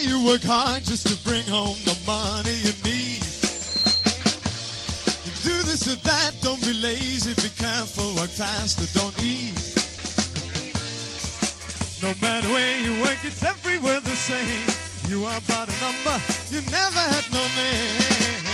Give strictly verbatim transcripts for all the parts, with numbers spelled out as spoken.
you work hard just to bring home the money you need. You do this or that, don't be lazy, be careful, work faster, don't eat. No matter where you work, it's everywhere the same. You are but a number, you never had no name.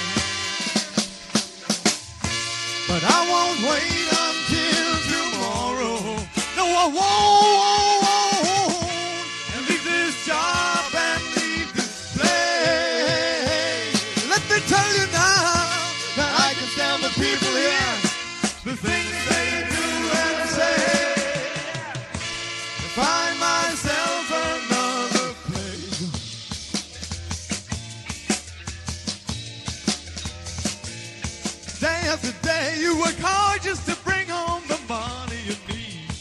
But I won't wait until tomorrow. No, I won't. And leave this job and leave this place. Let me tell you now that I can stand the people here, the things they do and say. Find myself another place. Day after day, you work hard just to bring home the money you need.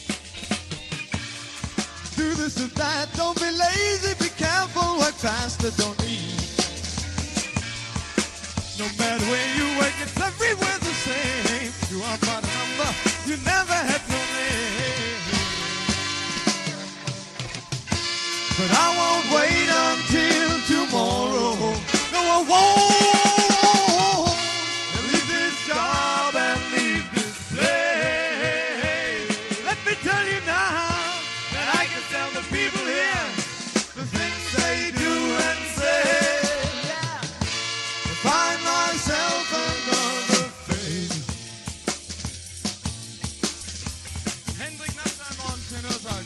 Do this or that, don't be lazy, be careful, work faster, don't eat. No matter where you work, it's everywhere the same. You are but a number, you never had no name. But I won't wait until tomorrow. No, I won't. And leave this job and leave this place. Let me tell you now that I can tell the people here the things they do and say. Yeah. To find myself another face. Hendrik Nassermann, tenor sax.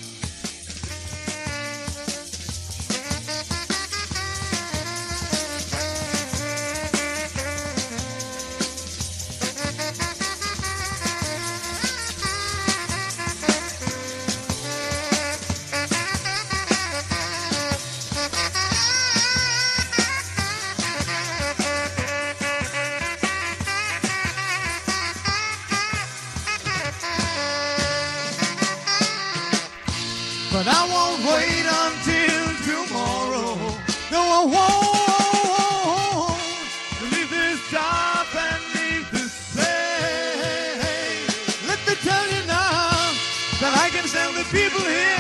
But I won't wait until tomorrow. No, I won't. To leave this job and leave this place. Let me tell you now that I can stand the people here.